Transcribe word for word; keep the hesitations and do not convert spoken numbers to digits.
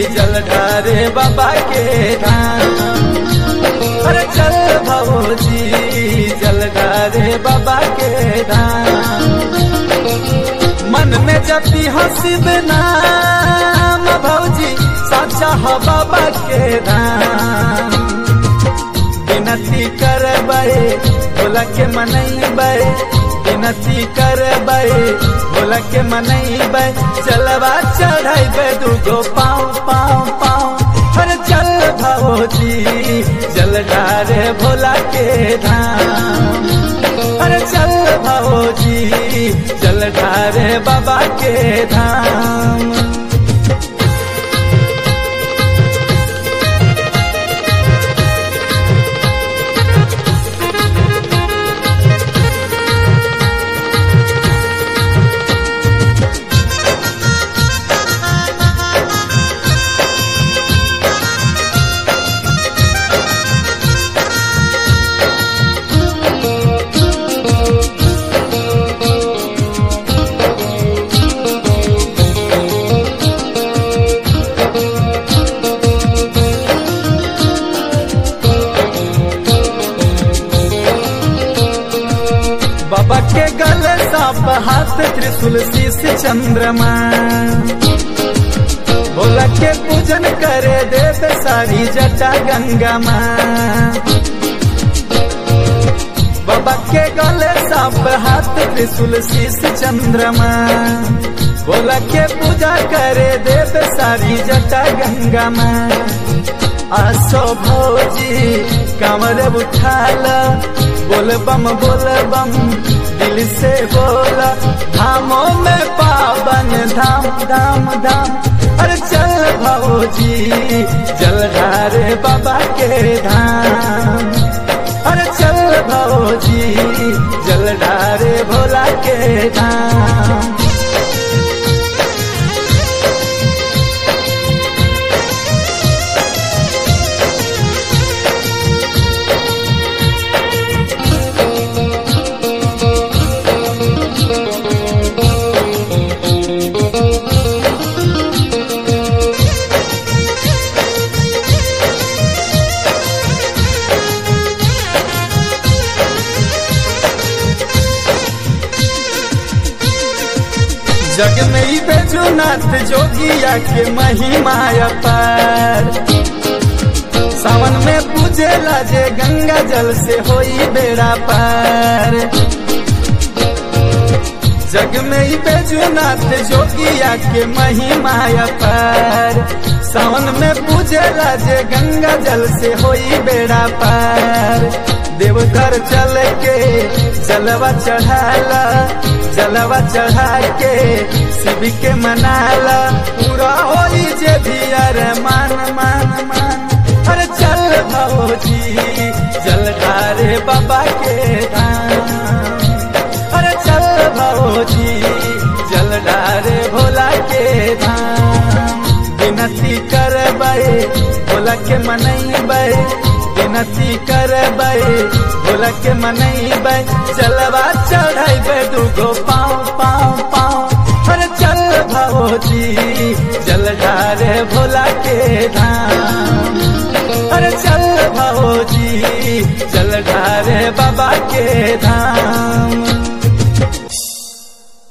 जल ढारे बाबा के धाम। अरे चल भौजी जल ढारे बाबा के धाम। मन में जपी हसीब नाम भौजी साचा हो बाबा के धाम। विनती करबै भोला के मनैबै, विनती करबै भोला के मनैबै। चलवा चढ़ैबै दूगो पाँव पाँव पाँव। हर चल भौजी जल ढारे भोला के धाम। हर चल भौजी जल ढारे बाबा के धाम। बाबा के गले सांप हाथ त्रिशूल शीश चंद्रमा। भोला के पूजन करे देव सारी जटा गंगा माँ। बाबा के गले सांप हाथ त्रिशूल शीश चंद्रमा। भोला के पूजा करे देव सारी जटा गंगा माँ। आसो भौजी कमर उठाला, बोल बम बोल बम दिल से बोला। धामों में पावन धाम धाम धाम। अरे चल भौजी जल ढारे बाबा के धाम। अरे चल भौजी जल ढारे भोला के धाम। जग में ही बैजूनाथ जोगिया के महिमा अपार। सावन में पूजे लाजे गंगा जल से होई बेड़ा पार। जग में ही बैजूनाथ जोगिया के महिमा अपार। सावन में पूजे लाजे गंगा जल से होई बेड़ा पार। देवघर चल के जलवा चढ़ाला, जलवा चढ़ा के शिव के मनाला। पूरा होई जे भी अरे मान मान मान। अरे चल भौजी जल ढारे बाबा के धाम। अरे चल भौजी जल ढारे भोला के धाम। विनती करबै भोला के मनैबै, विनती करबै भोला के मनैबै। चलवा चढ़ैबै दूगो पाँव पाँव पाँव। अरे चल भौजी जल ढारे भोला के धाम। अरे चल भौजी जल ढारे बाबा के धाम।